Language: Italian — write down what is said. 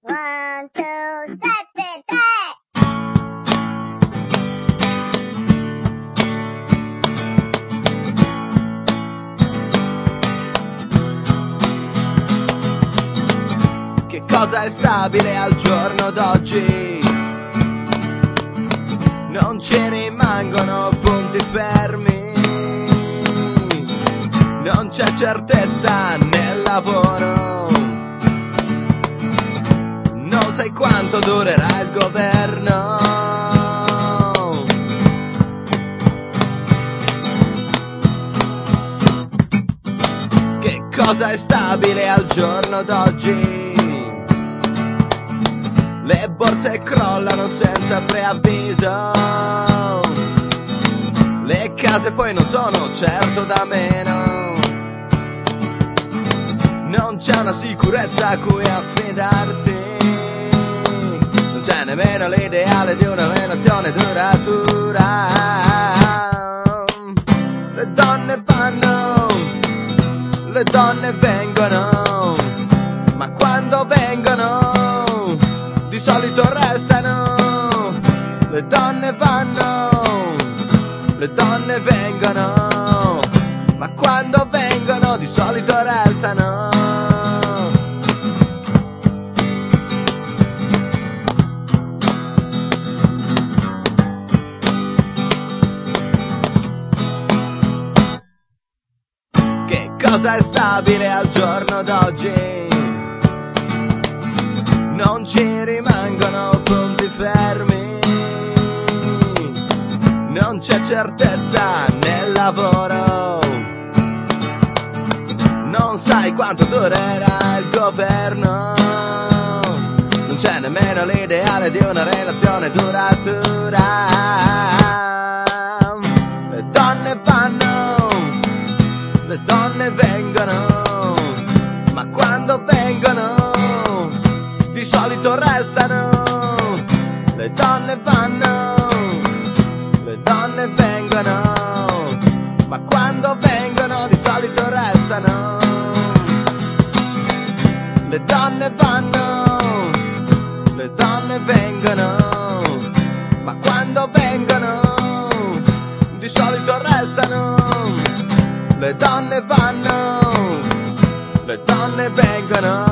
1, 2, 7, 3. Che cosa è stabile al giorno d'oggi? Non ci rimangono punti fermi, non c'è certezza nel lavoro, non sai quanto durerà il governo. Che cosa è stabile al giorno d'oggi? Le borse crollano senza preavviso, le case poi non sono certo da meno, non c'è una sicurezza a cui affidarsi, non c'è nemmeno l'ideale di una relazione duratura. Le donne vanno, le donne vengono, ma quando vengono di solito restano. Le donne vanno, le donne vengono, ma quando vengono di solito restano. Che cosa è stabile al giorno d'oggi? Non ci rimangono punti fermi, non c'è certezza nel lavoro, non sai quanto durerà il governo, non c'è nemmeno l'ideale di una relazione duratura. Le donne vanno, le donne vengono, ma quando vengono di solito restano. Le donne vanno, le donne vengono, ma quando vengono di solito restano. Le donne vanno, le donne vengono, ma quando vengono di solito restano. Le donne vanno, le donne vengono,